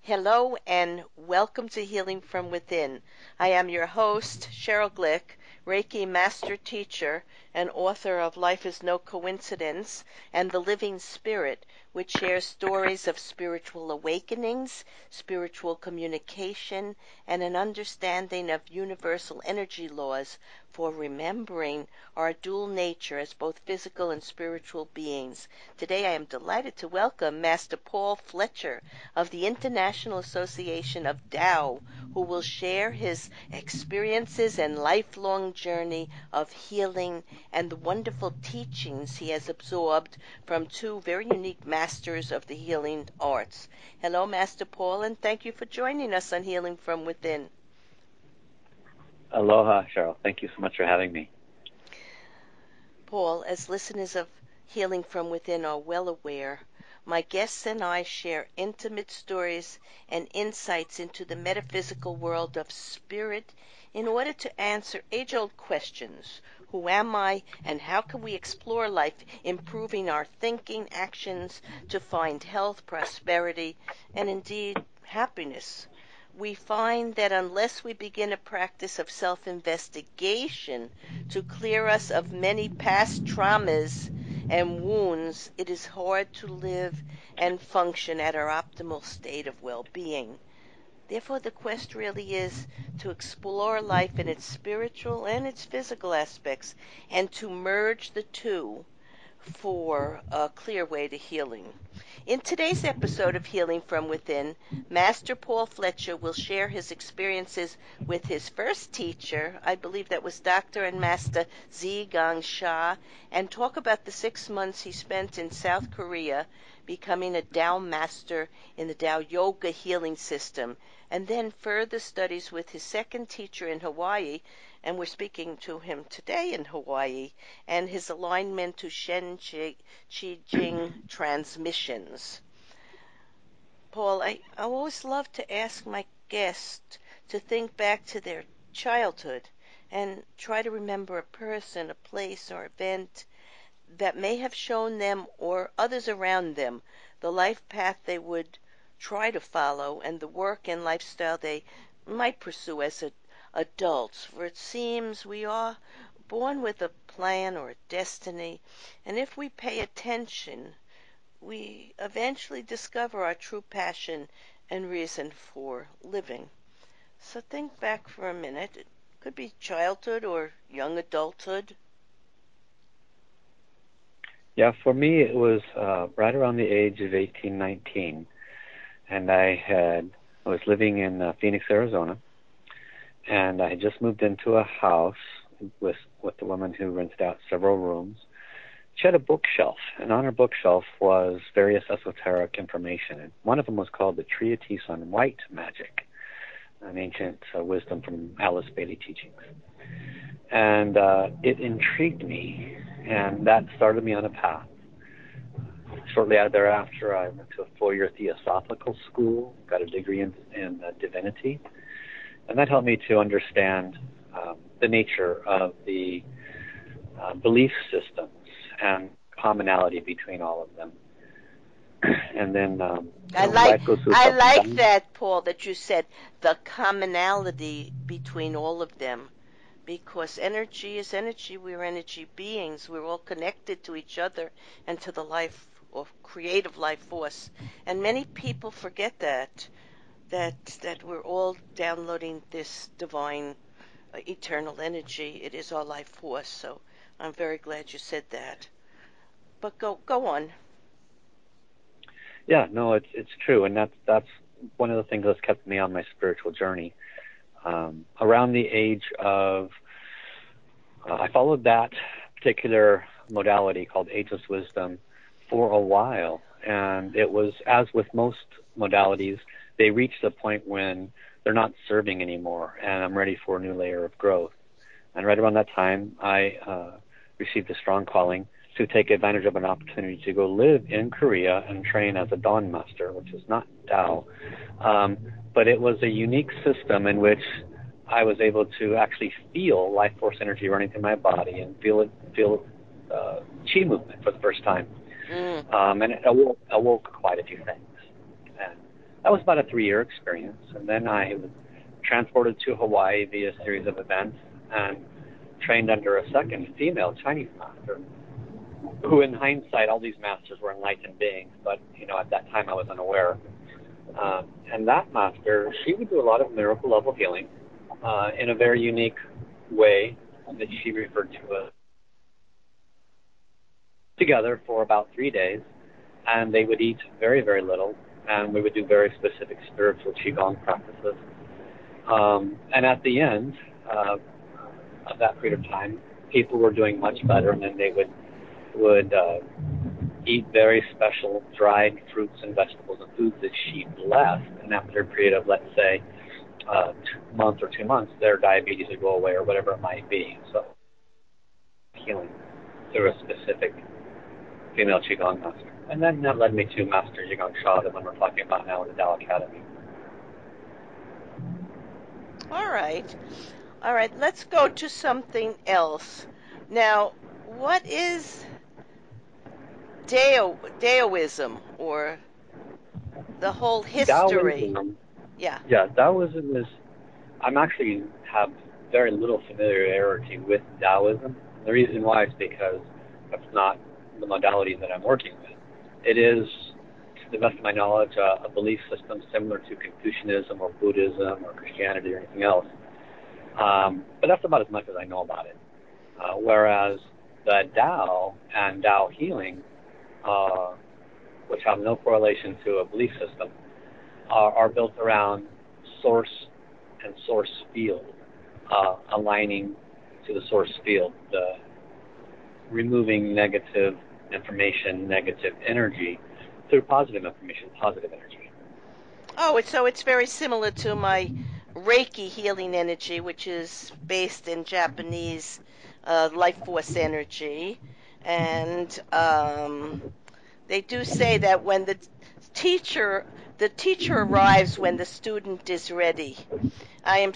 Hello and welcome to Healing from Within. I am your host, Cheryl Glick, Reiki Master Teacher and author of Life is No Coincidence and The Living Spirit, which shares stories of spiritual awakenings, spiritual communication, and an understanding of universal energy laws for remembering our dual nature as both physical and spiritual beings. Today I am delighted to welcome Master Paul Fletcher of the International Association of Tao, who will share his experiences and lifelong journey of healing and the wonderful teachings he has absorbed from two very unique masters of the healing arts. Hello, Master Paul, and thank you for joining us on Healing from Within. Aloha, Cheryl. Thank you so much for having me. Paul, as listeners of Healing from Within are well aware, my guests and I share intimate stories and insights into the metaphysical world of spirit in order to answer age-old questions. Who am I, and how can we explore life, improving our thinking, actions to find health, prosperity, and indeed happiness? We find that unless we begin a practice of self-investigation to clear us of many past traumas and wounds, it is hard to live and function at our optimal state of well-being. Therefore, the quest really is to explore life in its spiritual and its physical aspects and to merge the two for a clear way to healing. In today's episode of Healing from Within, Master Paul Fletcher will share his experiences with his first teacher, I believe that was Dr. and Master Zhi Gang Sha, and talk about the 6 months he spent in South Korea becoming a Tao master in the Tao Yoga healing system, and then further studies with his second teacher in Hawaii, and we're speaking to him today in Hawaii, and his alignment to Shen Qi Jing transmissions. Paul, I always love to ask my guests to think back to their childhood and try to remember a person, a place, or event that may have shown them or others around them the life path they would try to follow and the work and lifestyle they might pursue as adults. For it seems we are born with a plan or a destiny, and if we pay attention, we eventually discover our true passion and reason for living. So think back for a minute. It could be childhood or young adulthood. Yeah, for me, it was right around the age of 18, 19, and I was living in Phoenix, Arizona, and I had just moved into a house with the woman who rented out several rooms. She had a bookshelf, and on her bookshelf was various esoteric information, and one of them was called The Treatise on White Magic, an ancient wisdom from Alice Bailey teachings. And it intrigued me, and that started me on a path. Shortly thereafter, I went to a 4-year theosophical school, got a degree in divinity, and that helped me to understand the nature of the belief systems and commonality between all of them. And then life goes through I ups and like downs. that, Paul, that you said the commonality between all of them. Because energy is energy, we're energy beings, we're all connected to each other and to the life or creative life force. And many people forget that we're all downloading this divine eternal energy. It is our life force. So I'm very glad you said that. But go on. Yeah, no, it's true, and that's one of the things that's kept me on my spiritual journey. Around the age of, I followed that particular modality called Ageless Wisdom for a while, and it was, as with most modalities, they reached a point when they're not serving anymore, and I'm ready for a new layer of growth. And right around that time, I received a strong calling to take advantage of an opportunity to go live in Korea and train as a Dawn Master, which is not Tao. But it was a unique system in which I was able to actually feel life force energy running through my body and feel chi movement for the first time. And it awoke quite a few things. And that was about a 3-year experience. And then I was transported to Hawaii via a series of events and trained under a second female Chinese master, who in hindsight, all these masters were enlightened beings, but at that time I was unaware. And that master, she would do a lot of miracle level healing in a very unique way that she referred to us together for about 3 days, and they would eat very, very little, and we would do very specific spiritual Qigong practices. And at the end of that period of time, people were doing much better, and then they would eat very special dried fruits and vegetables and foods that she blessed. And after a period of, let's say, a month or 2 months, their diabetes would go away or whatever it might be. So healing through a specific female Qigong master. And then that led me to Master Zhigong Sha, the one we're talking about now in the Tao Academy. All right, let's go to something else. Now, what is Taoism, or the whole history? Taoism, Yeah, Taoism is, I'm actually have very little familiarity with Taoism. The reason why is because that's not the modality that I'm working with. It is, to the best of my knowledge, a belief system similar to Confucianism or Buddhism or Christianity or anything else. But that's about as much as I know about it. Whereas the Tao and Tao healing, which have no correlation to a belief system, are built around source and source field, aligning to the source field, removing negative information, negative energy through positive information, positive energy. Oh, so it's very similar to my Reiki healing energy, which is based in Japanese life force energy. And they do say that when the teacher arrives when the student is ready. I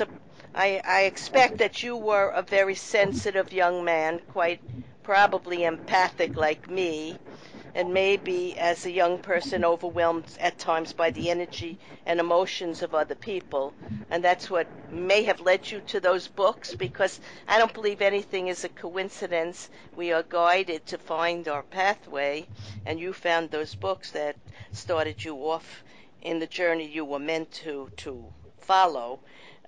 expect that you were a very sensitive young man, quite probably empathic like me, and maybe as a young person overwhelmed at times by the energy and emotions of other people. And that's what may have led you to those books, because I don't believe anything is a coincidence. We are guided to find our pathway, and you found those books that started you off in the journey you were meant to follow.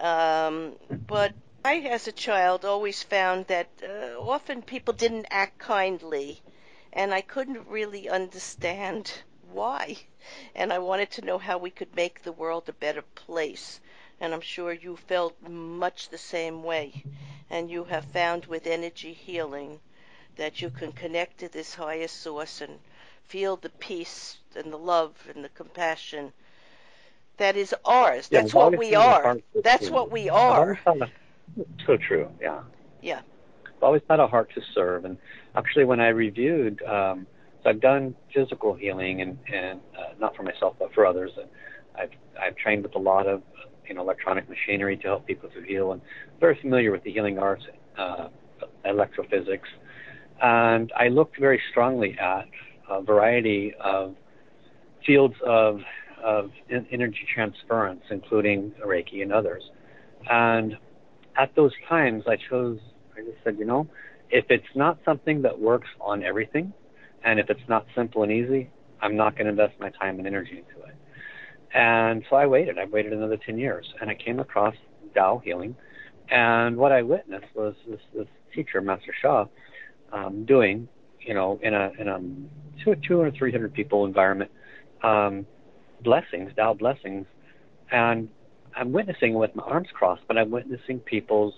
But I, as a child, always found that often people didn't act kindly, and I couldn't really understand why. And I wanted to know how we could make the world a better place. And I'm sure you felt much the same way. And you have found with energy healing that you can connect to this higher source and feel the peace and the love and the compassion that is ours. Yeah, That's what we are. That's what we are. So true, yeah. Yeah. I've always had a heart to serve. And actually, when I reviewed, so I've done physical healing and not for myself, but for others. I've trained with a lot of electronic machinery to help people to heal, and very familiar with the healing arts, electrophysics. And I looked very strongly at a variety of fields of energy transference, including Reiki and others. And at those times, I just said, if it's not something that works on everything, and if it's not simple and easy, I'm not going to invest my time and energy into it. And so I waited another 10 years, and I came across Tao healing. And what I witnessed was this teacher, Master Sha, doing, in a 200 or 300 people environment, blessings, Tao blessings. And I'm witnessing with my arms crossed, but I'm witnessing people's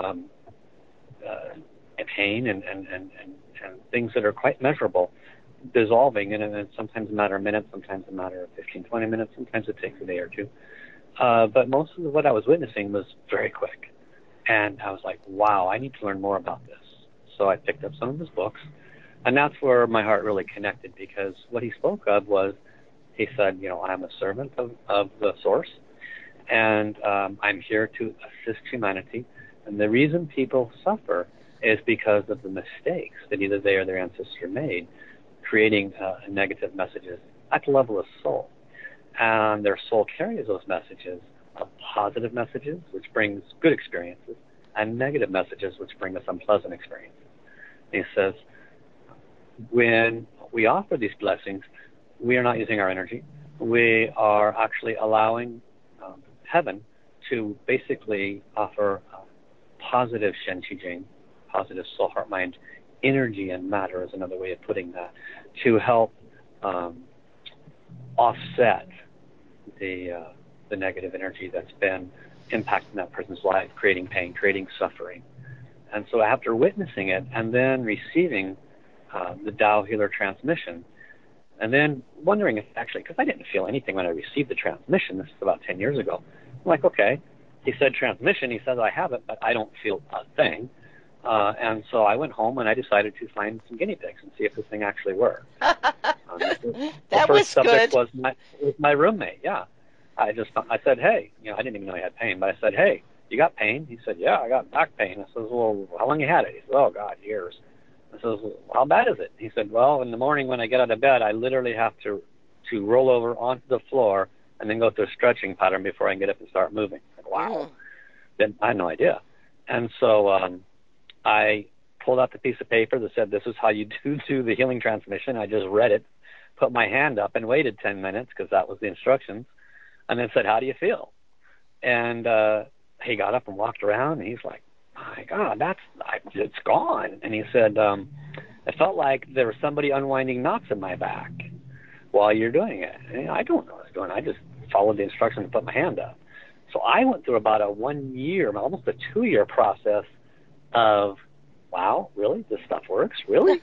pain and things that are quite measurable dissolving, and it's sometimes a matter of minutes, sometimes a matter of 15, 20 minutes, sometimes it takes a day or two. But most of what I was witnessing was very quick. And I was like, wow, I need to learn more about this. So I picked up some of his books, and that's where my heart really connected, because what he spoke of was, he said, I'm a servant of the source, and I'm here to assist humanity. And the reason people suffer is because of the mistakes that either they or their ancestor made, creating negative messages at the level of soul. and their soul carries those messages of positive messages, which brings good experiences, and negative messages, which bring us unpleasant experiences. He says, when we offer these blessings, we are not using our energy. We are actually allowing heaven to basically offer positive Shen Qi Jing, positive soul, heart, mind, energy and matter is another way of putting that, to help offset the negative energy that's been impacting that person's life, creating pain, creating suffering. And so after witnessing it and then receiving the Tao Healer transmission, and then wondering if actually, because I didn't feel anything when I received the transmission, this is about 10 years ago. I'm like, okay, he said transmission, he says I have it, but I don't feel a thing. And so I went home and I decided to find some guinea pigs and see if this thing actually worked. The first subject was my roommate, yeah. I said, hey, I didn't even know he had pain, but I said, hey, you got pain? He said, yeah, I got back pain. I said, well, how long you had it? He said, oh, God, years. I said, well, how bad is it? He said, well, in the morning when I get out of bed, I literally have to roll over onto the floor and then go through a stretching pattern before I can get up and start moving. Like, wow. Then I had no idea. And so I pulled out the piece of paper that said, this is how you do the healing transmission. I just read it, put my hand up, and waited 10 minutes because that was the instructions, and then said, how do you feel? And he got up and walked around, and he's like, my God, it's gone. And he said, it felt like there was somebody unwinding knots in my back while you're doing it. And I don't know what I was doing. I just followed the instructions and put my hand up. So I went through about a 1 year, almost a 2 year process of, wow, really? This stuff works? Really?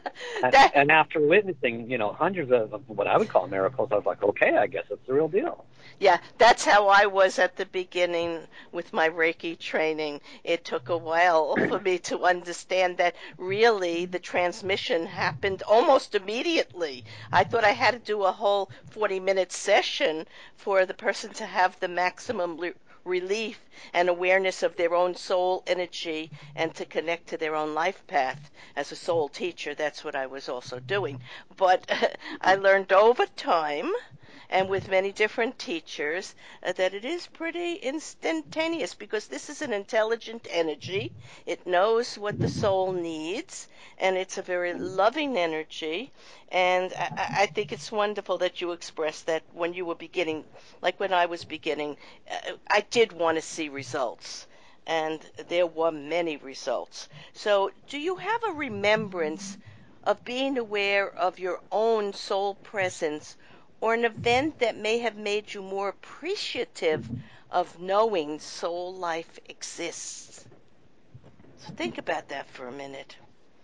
and after witnessing, hundreds of what I would call miracles, I was like, okay, I guess it's the real deal. Yeah, that's how I was at the beginning with my Reiki training. It took a while for me to understand that really the transmission happened almost immediately. I thought I had to do a whole 40-minute session for the person to have the maximum relief and awareness of their own soul energy and to connect to their own life path. As a soul teacher, that's what I was also doing. But I learned over time and with many different teachers that it is pretty instantaneous because this is an intelligent energy. It knows what the soul needs, and it's a very loving energy. And I think it's wonderful that you expressed that when you were beginning, like when I was beginning, I did want to see results. And there were many results. So do you have a remembrance of being aware of your own soul presence or an event that may have made you more appreciative of knowing soul life exists? So think about that for a minute.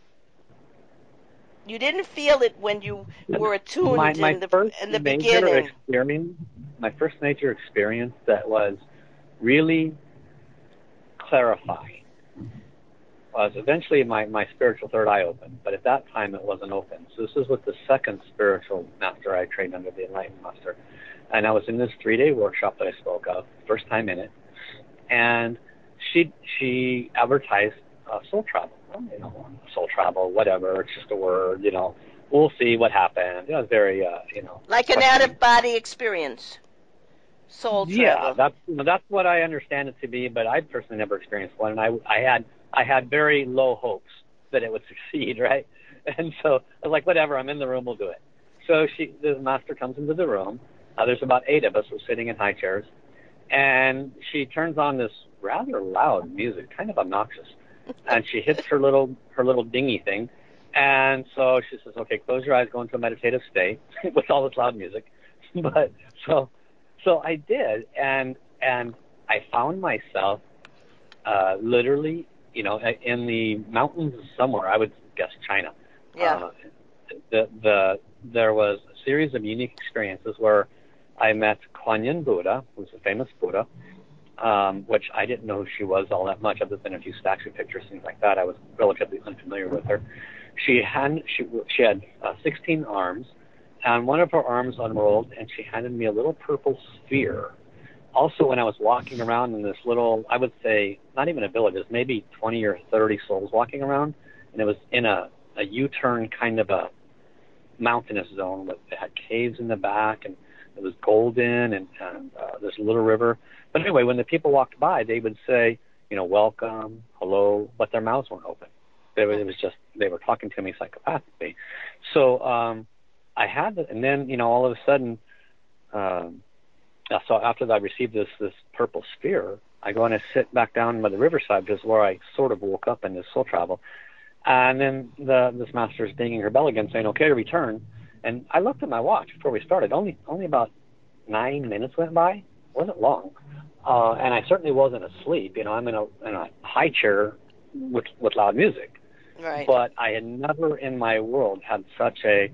You didn't feel it when you were attuned in the beginning. My first major experience that was really clarifying was eventually my spiritual third eye opened, but at that time it wasn't open. So this is with the second spiritual master I trained under, the Enlightened Master. And I was in this 3-day workshop that I spoke of, first time in it, and she advertised soul travel. Soul travel, whatever, it's just a word, we'll see what happens. It was very, like an out-of-body experience. Soul travel. Yeah, that's what I understand it to be, but I personally never experienced one, and I had very low hopes that it would succeed, right? And so I was like, whatever, I'm in the room, we'll do it. So the master comes into the room. There's about 8 of us. We're sitting in high chairs, and she turns on this rather loud music, kind of obnoxious, and she hits her little dingy thing, and so she says, okay, close your eyes, go into a meditative state with all this loud music. But so I did, and I found myself literally, in the mountains somewhere. I would guess China. Yeah. There was a series of unique experiences where I met Kuan Yin Buddha, who's a famous Buddha, which I didn't know who she was all that much, other than a few statue pictures, things like that. I was relatively unfamiliar with her. She had 16 arms, and one of her arms unrolled, and she handed me a little purple sphere. Also, when I was walking around in this little, I would say, not even a village, it was maybe 20 or 30 souls walking around, and it was in a U-turn kind of a mountainous zone. It had caves in the back, and it was golden, and there's a little river. But anyway, when the people walked by, they would say, welcome, hello, but their mouths weren't open. It was just, they were talking to me psychopathically. So I had that, and then, all of a sudden, so after I received this purple sphere, I go and I sit back down by the riverside, because where I sort of woke up in this soul travel. And then this master is dinging her bell again, saying, okay, to return. And I looked at my watch before we started. Only about 9 minutes went by. It wasn't long. And I certainly wasn't asleep. I'm in a high chair with loud music. Right. But I had never in my world had such a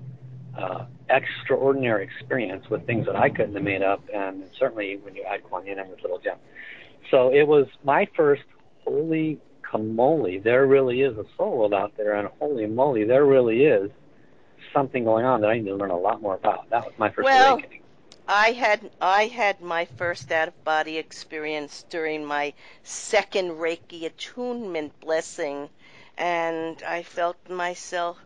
extraordinary experience with things that I couldn't have made up, and certainly when you add Kuan Yin and with Little Gem. So it was my first holy moly, there really is a soul world out there, and holy moly, there really is something going on that I need to learn a lot more about. That was my first awakening. I had my first out-of-body experience during my second Reiki attunement blessing, and I felt myself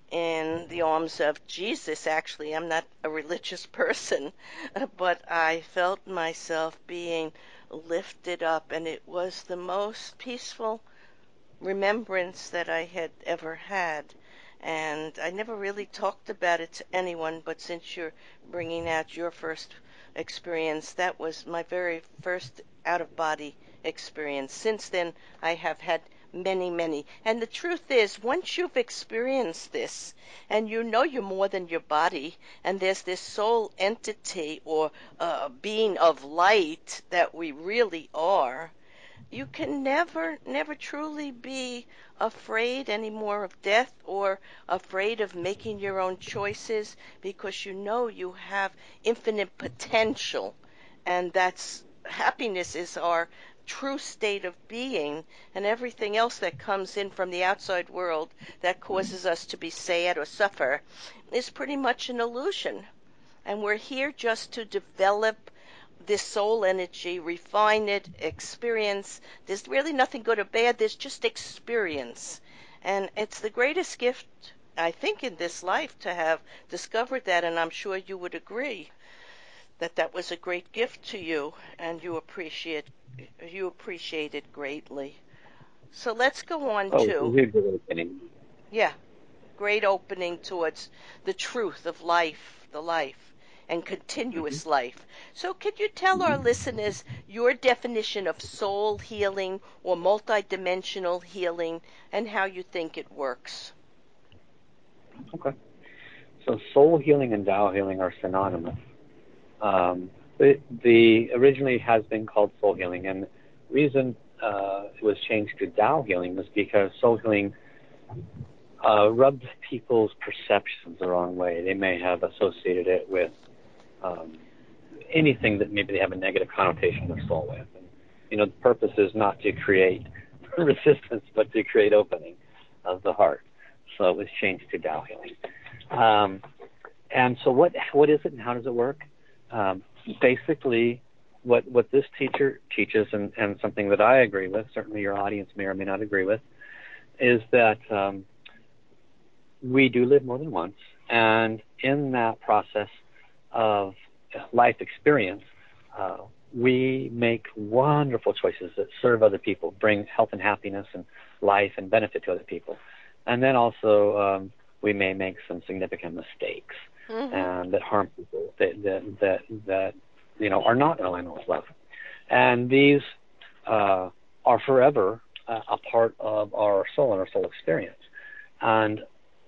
in the arms of Jesus. Actually, I'm not a religious person, but I felt myself being lifted up, and it was the most peaceful remembrance that I had ever had. And I never really talked about it to anyone, but since you're bringing out your first experience, that was my very first out-of-body experience. Since then, I have had many. And the truth is, once you've experienced this, and you're more than your body, and there's this soul entity or being of light that we really are, you can never truly be afraid anymore of death or afraid of making your own choices, because you have infinite potential, and that's happiness is our true state of being, and everything else that comes in from the outside world that causes us to be sad or suffer is pretty much an illusion. And we're here just to develop this soul energy, refine it, experience. There's really nothing good or bad. There's just experience. And it's the greatest gift, I think, in this life to have discovered that, and I'm sure you would agree that that was a great gift to you, and you appreciate it greatly. So let's go on great opening towards the truth of life, the life, and continuous life. So could you tell our listeners your definition of soul healing or multidimensional healing and how you think it works? Okay. So soul healing and Tao healing are synonymous. The originally has been called soul healing, and the reason it was changed to Tao healing was because soul healing rubbed people's perceptions the wrong way. They may have associated it with anything that maybe they have a negative connotation of soul with. And, the purpose is not to create resistance, but to create opening of the heart. So it was changed to Tao healing. And so what is it and how does it work? Basically, what this teacher teaches, and something that I agree with, certainly your audience may or may not agree with, is that we do live more than once, and in that process of life experience, we make wonderful choices that serve other people, bring health and happiness and life and benefit to other people. And then also we may make some significant mistakes and that harm people, that are not in alignment with love. And these are forever a part of our soul and our soul experience. And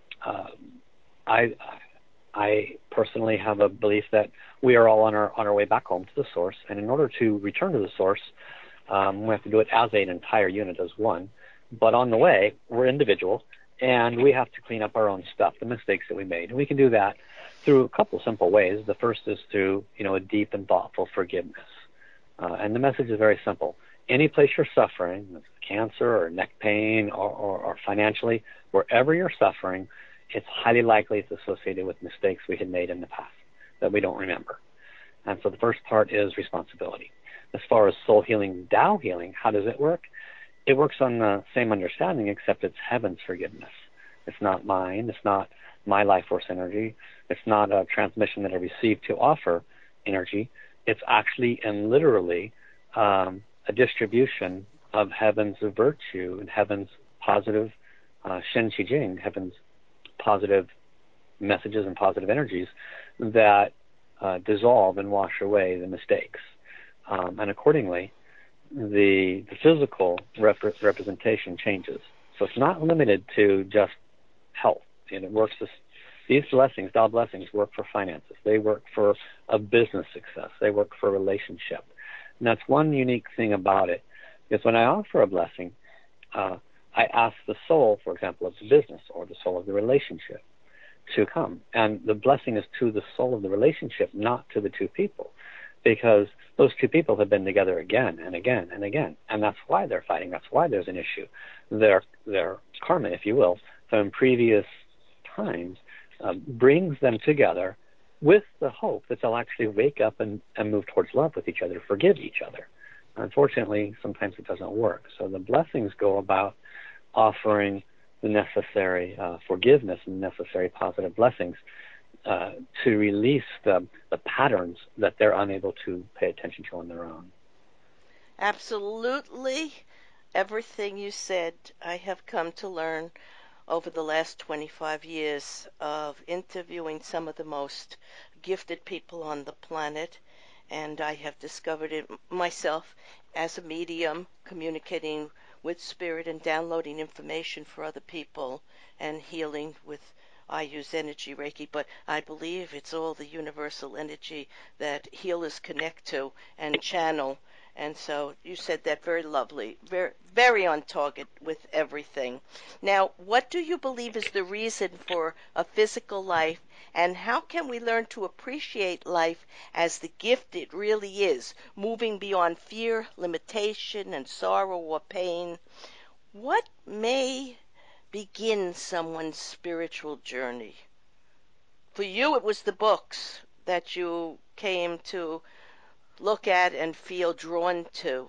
I personally have a belief that we are all on our way back home to the source, and in order to return to the source, we have to do it as an entire unit, as one. But on the way, we're individual, and we have to clean up our own stuff, the mistakes that we made. And we can do that through a couple of simple ways. The first is through, a deep and thoughtful forgiveness. And the message is very simple. Any place you're suffering, cancer or neck pain or financially, wherever you're suffering, it's highly likely it's associated with mistakes we had made in the past that we don't remember. And so the first part is responsibility. As far as soul healing, Tao healing, how does it work? It works on the same understanding, except it's heaven's forgiveness. It's not mine. It's not my life force energy. It's not a transmission that I received to offer. energy. It's actually and literally a distribution of heaven's virtue and heaven's positive Shen Qi Jing, heaven's positive messages and positive energies that dissolve and wash away the mistakes. And accordingly, the physical representation changes. So it's not limited to just health. And it works. These blessings, Tao blessings, work for finances. They work for a business success. They work for a relationship. And that's one unique thing about it. Because when I offer a blessing, I ask the soul, for example, of the business or the soul of the relationship to come. And the blessing is to the soul of the relationship, not to the two people. Because those two people have been together again and again and again. And that's why they're fighting. That's why there's an issue. Their karma, if you will, from previous times brings them together with the hope that they'll actually wake up and move towards love with each other, forgive each other. Unfortunately, sometimes it doesn't work. So the blessings go about offering the necessary forgiveness and necessary positive blessings to release the patterns that they're unable to pay attention to on their own. Absolutely. Everything you said, I have come to learn over the last 25 years of interviewing some of the most gifted people on the planet, and I have discovered it myself as a medium, communicating with spirit and downloading information for other people and healing with, I use energy Reiki, but I believe it's all the universal energy that healers connect to and channel. And so you said that very lovely, very, very on target with everything. Now, what do you believe is the reason for a physical life, and how can we learn to appreciate life as the gift it really is, moving beyond fear, limitation, and sorrow or pain? What may begin someone's spiritual journey? For you, it was the books that you came to look at and feel drawn to.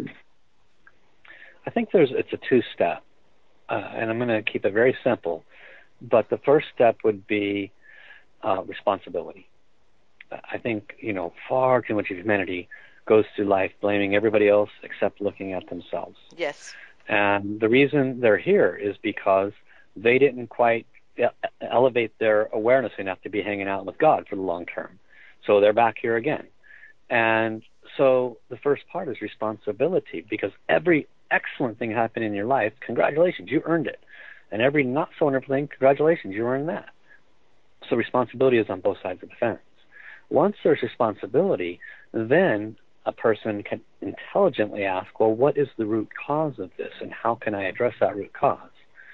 I think it's a two-step, and I'm going to keep it very simple. But the first step would be responsibility. I think, far too much of humanity goes through life blaming everybody else except looking at themselves. Yes. And the reason they're here is because they didn't quite elevate their awareness enough to be hanging out with God for the long term. So they're back here again. And so the first part is responsibility, because every excellent thing happened in your life, congratulations, you earned it. And every not so wonderful thing, congratulations, you earned that. So responsibility is on both sides of the fence. Once there's responsibility, then a person can intelligently ask, well, what is the root cause of this, and how can I address that root cause?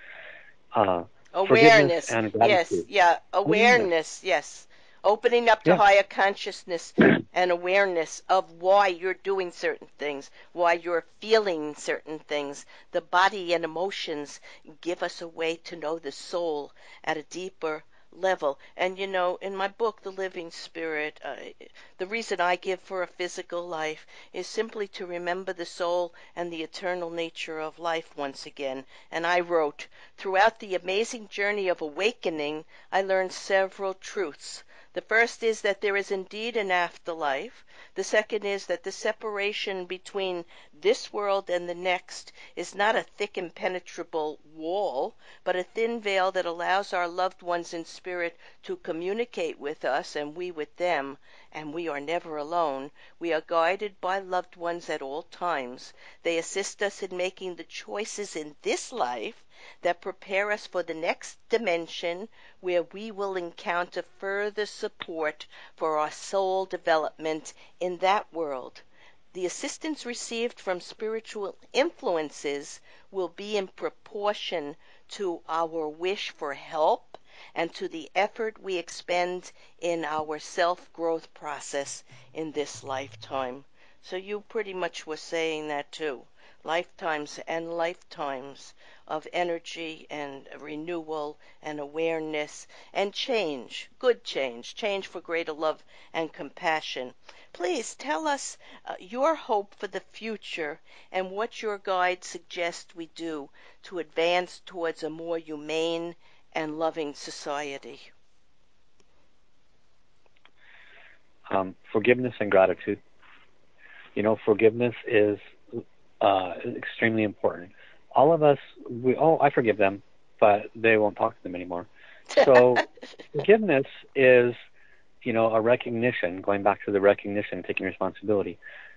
Awareness. And gratitude. Yes, awareness, yes. Opening up to higher consciousness and awareness of why you're doing certain things, why you're feeling certain things. The body and emotions give us a way to know the soul at a deeper level. And in my book, The Living Spirit, the reason I give for a physical life is simply to remember the soul and the eternal nature of life once again. And I wrote, throughout the amazing journey of awakening, I learned several truths. The first is that there is indeed an afterlife. The second is that the separation between this world and the next is not a thick impenetrable wall, but a thin veil that allows our loved ones in spirit to communicate with us and we with them, and we are never alone. We are guided by loved ones at all times. They assist us in making the choices in this life that prepare us for the next dimension, where we will encounter further support for our soul development in that world. The assistance received from spiritual influences will be in proportion to our wish for help and to the effort we expend in our self-growth process in this lifetime. So you pretty much were saying that too. Lifetimes and lifetimes of energy and renewal and awareness and change, good change, change for greater love and compassion. Please tell us your hope for the future and what your guide suggests we do to advance towards a more humane and loving society. Forgiveness and gratitude. Forgiveness is extremely important. All of us, I forgive them, but they won't talk to them anymore. So forgiveness is, a recognition, going back to the recognition, taking responsibility.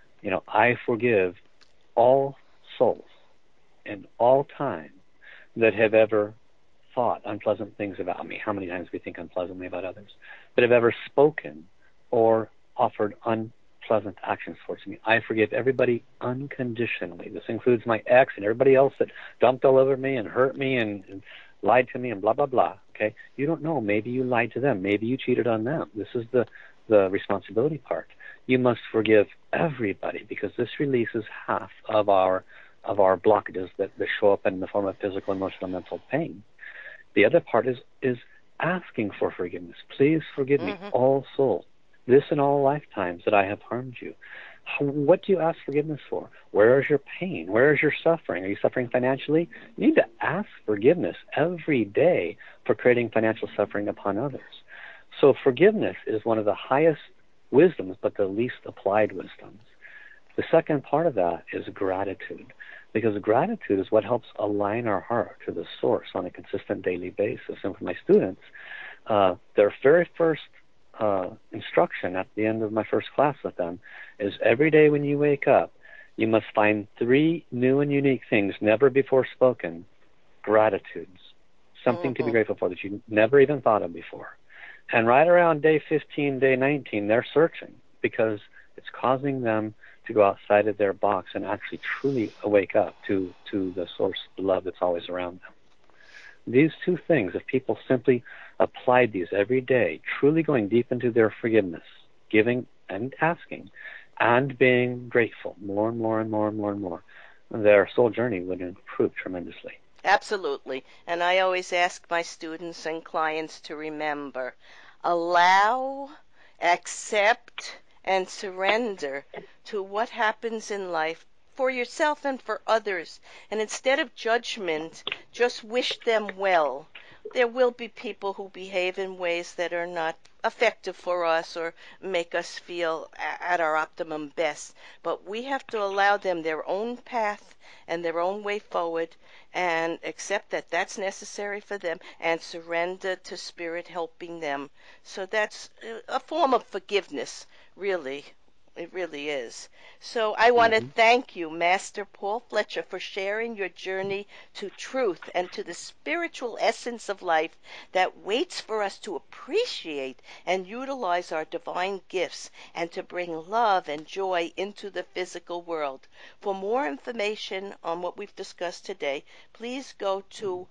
I forgive all souls in all time that have ever thought unpleasant things about me. How many times we think unpleasantly about others? That have ever spoken or offered unpleasant actions towards me. I forgive everybody unconditionally. This includes my ex and everybody else that dumped all over me and hurt me and lied to me and blah, blah, blah. Okay? You don't know. Maybe you lied to them. Maybe you cheated on them. This is the responsibility part. You must forgive everybody because this releases half of our blockages that show up in the form of physical, emotional, mental pain. The other part is asking for forgiveness. Please forgive me, all souls, this and all lifetimes that I have harmed you. What do you ask forgiveness for? Where is your pain? Where is your suffering? Are you suffering financially? You need to ask forgiveness every day for creating financial suffering upon others. So forgiveness is one of the highest wisdoms, but the least applied wisdoms. The second part of that is gratitude, because gratitude is what helps align our heart to the source on a consistent daily basis. And for my students, their very first instruction at the end of my first class with them is every day when you wake up, you must find 3 new and unique things never before spoken, gratitudes, something to be grateful for that you never even thought of before. And right around day 15, day 19, they're searching because it's causing them to go outside of their box and actually truly wake up to the source of love that's always around them. These 2 things, if people simply applied these every day, truly going deep into their forgiveness, giving and asking, and being grateful more and more and more and more and more, their soul journey would improve tremendously. Absolutely. And I always ask my students and clients to remember, allow, accept, and surrender to what happens in life for yourself and for others. And instead of judgment, just wish them well. There will be people who behave in ways that are not effective for us or make us feel at our optimum best. But we have to allow them their own path and their own way forward and accept that that's necessary for them and surrender to Spirit helping them. So that's a form of forgiveness, really. It really is. So I want to thank you, Master Paul Fletcher, for sharing your journey to truth and to the spiritual essence of life that waits for us to appreciate and utilize our divine gifts and to bring love and joy into the physical world. For more information on what we've discussed today, please go to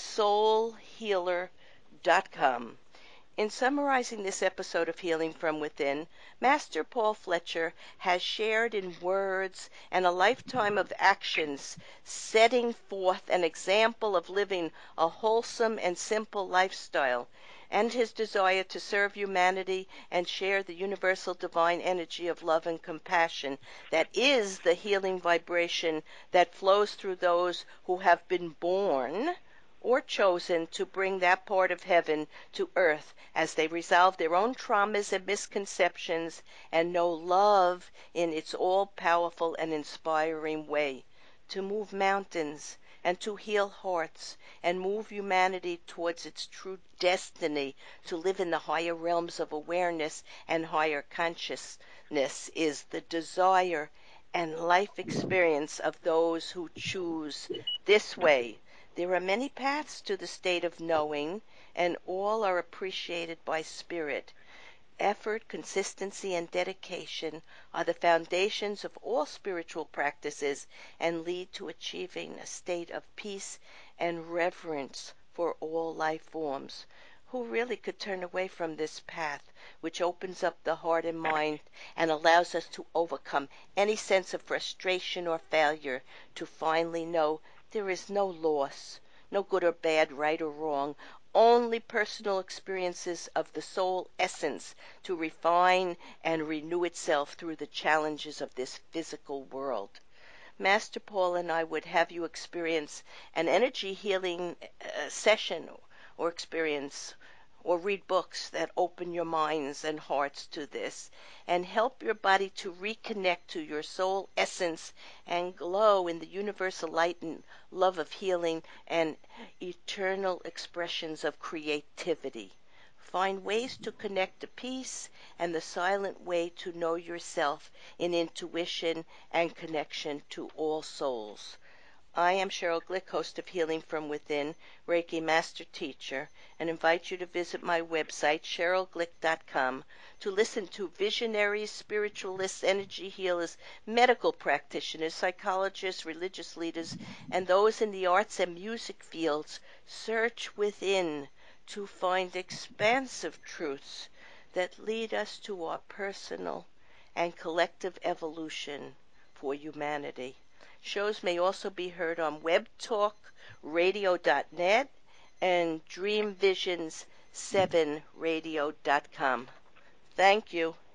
asoulhealer.com. In summarizing this episode of Healing from Within, Master Paul Fletcher has shared in words and a lifetime of actions setting forth an example of living a wholesome and simple lifestyle, and his desire to serve humanity and share the universal divine energy of love and compassion that is the healing vibration that flows through those who have been born or chosen to bring that part of heaven to earth as they resolve their own traumas and misconceptions and know love in its all-powerful and inspiring way, to move mountains and to heal hearts and move humanity towards its true destiny to live in the higher realms of awareness and higher consciousness is the desire and life experience of those who choose this way. There are many paths to the state of knowing, and all are appreciated by Spirit. Effort, consistency, and dedication are the foundations of all spiritual practices and lead to achieving a state of peace and reverence for all life forms. Who really could turn away from this path, which opens up the heart and mind and allows us to overcome any sense of frustration or failure to finally know there is no loss, no good or bad, right or wrong, only personal experiences of the soul essence to refine and renew itself through the challenges of this physical world. Master Paul and I would have you experience an energy healing session or experience or read books that open your minds and hearts to this and help your body to reconnect to your soul essence and glow in the universal light and love of healing and eternal expressions of creativity. Find ways to connect to peace and the silent way to know yourself in intuition and connection to all souls. I am Cheryl Glick, host of Healing from Within, Reiki Master Teacher, and invite you to visit my website, CherylGlick.com, to listen to visionaries, spiritualists, energy healers, medical practitioners, psychologists, religious leaders, and those in the arts and music fields search within to find expansive truths that lead us to our personal and collective evolution for humanity. Shows may also be heard on webtalkradio.net and dreamvisions7radio.com. Thank you.